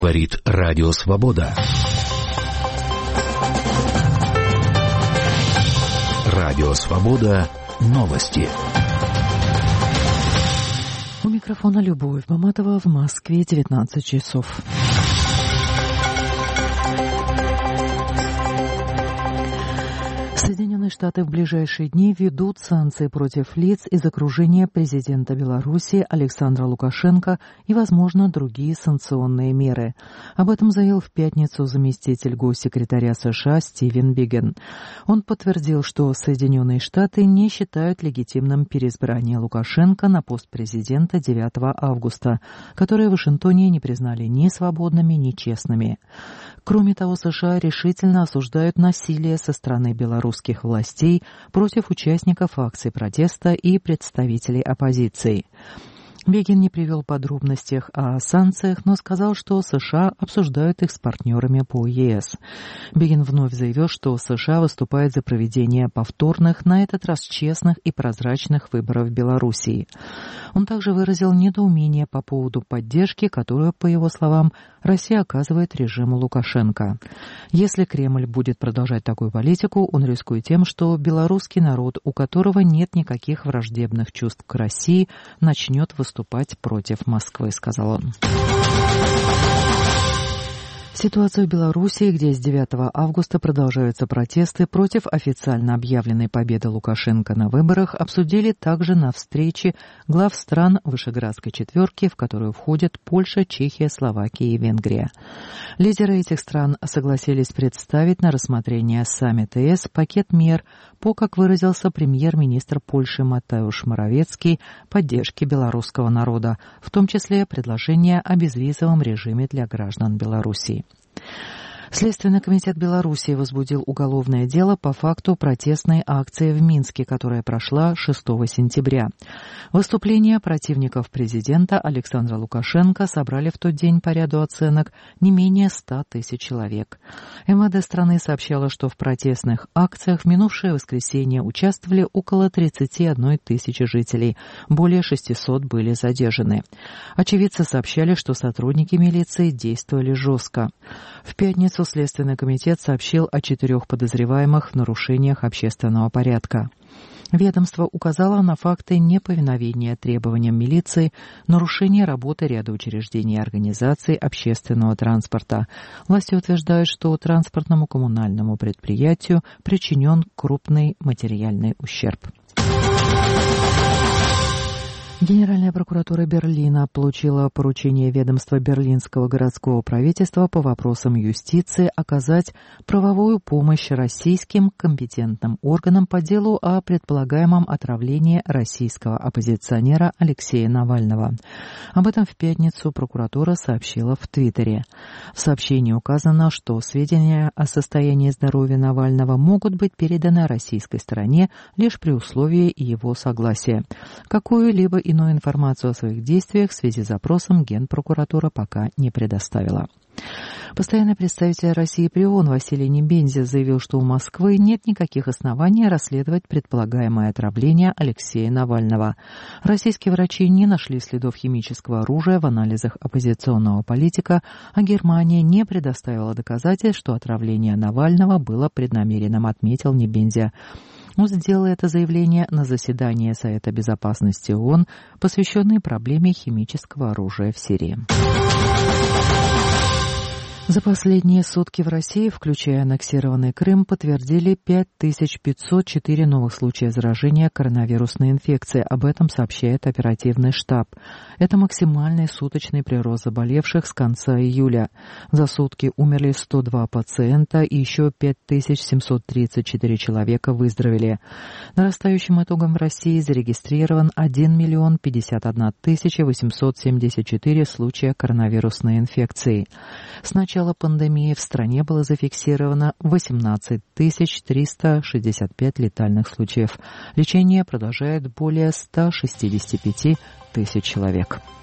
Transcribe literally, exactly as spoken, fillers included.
Говорит Радио Свобода. Радио Свобода. Новости. У микрофона Любовь Маматова, в Москве девятнадцать часов. Соединенные Штаты в ближайшие дни введут санкции против лиц из окружения президента Беларуси Александра Лукашенко и, возможно, другие санкционные меры. Об этом заявил в пятницу заместитель госсекретаря США Стивен Биггин. Он подтвердил, что Соединенные Штаты не считают легитимным переизбрание Лукашенко на пост президента девятого августа, которые в Вашингтоне не признали ни свободными, ни честными. Кроме того, США решительно осуждают насилие со стороны белорусских властей против участников акций протеста и представителей оппозиции. Биггин не привел подробностей о санкциях, но сказал, что США обсуждают их с партнерами по ЕС. Биггин вновь заявил, что США выступает за проведение повторных, на этот раз честных и прозрачных выборов в Белоруссии. Он также выразил недоумение по поводу поддержки, которую, по его словам, Россия оказывает режиму Лукашенко. Если Кремль будет продолжать такую политику, он рискует тем, что белорусский народ, у которого нет никаких враждебных чувств к России, начнет выступать против Москвы, сказал он. Ситуацию в Белоруссии, где с девятого августа продолжаются протесты против официально объявленной победы Лукашенко на выборах, обсудили также на встрече глав стран Вышеградской четверки, в которую входят Польша, Чехия, Словакия и Венгрия. Лидеры этих стран согласились представить на рассмотрение саммита ЕС пакет мер по, как выразился премьер-министр Польши Матеуш Моровецкий, поддержке белорусского народа, в том числе предложение о безвизовом режиме для граждан Белоруссии. Следственный комитет Белоруссии возбудил уголовное дело по факту протестной акции в Минске, которая прошла шестого сентября. Выступления противников президента Александра Лукашенко собрали в тот день по ряду оценок не менее ста тысяч человек. МВД страны сообщало, что в протестных акциях в минувшее воскресенье участвовали около тридцати одной тысячи жителей, более шестисот были задержаны. Очевидцы сообщали, что сотрудники милиции действовали жестко. В пятницу Следственный комитет сообщил о четырех подозреваемых в нарушениях общественного порядка. Ведомство указало на факты неповиновения требованиям милиции, нарушения работы ряда учреждений и организаций общественного транспорта. Власти утверждают, что транспортному коммунальному предприятию причинен крупный материальный ущерб. Генеральная прокуратура Берлина получила поручение ведомства Берлинского городского правительства по вопросам юстиции оказать правовую помощь российским компетентным органам по делу о предполагаемом отравлении российского оппозиционера Алексея Навального. Об этом в пятницу прокуратура сообщила в Твиттере. В сообщении указано, что сведения о состоянии здоровья Навального могут быть переданы российской стороне лишь при условии его согласия. Какую-либо иную информацию о своих действиях в связи с запросом Генпрокуратура пока не предоставила. Постоянный представитель России при ООН Василий Небензя заявил, что у Москвы нет никаких оснований расследовать предполагаемое отравление Алексея Навального. Российские врачи не нашли следов химического оружия в анализах оппозиционного политика, а Германия не предоставила доказательств, что отравление Навального было преднамеренным, отметил Небензя. Он сделал это заявление на заседании Совета безопасности ООН, посвященной проблеме химического оружия в Сирии. За последние сутки в России, включая аннексированный Крым, подтвердили пять тысяч пятьсот четыре новых случая заражения коронавирусной инфекцией. Об этом сообщает оперативный штаб. Это максимальный суточный прирост заболевших с конца июля. За сутки умерли сто два пациента и еще пять тысяч семьсот тридцать четыре человека выздоровели. Нарастающим итогом в России зарегистрирован один миллион пятьдесят одна тысяча восемьсот семьдесят четыре случая коронавирусной инфекции. С начала пандемии в стране было зафиксировано восемнадцать тысяч триста шестьдесят пять летальных случаев. Лечение продолжает более ста шестидесяти пяти тысяч человек.